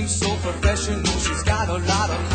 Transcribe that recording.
seems so professional. She's got a lot of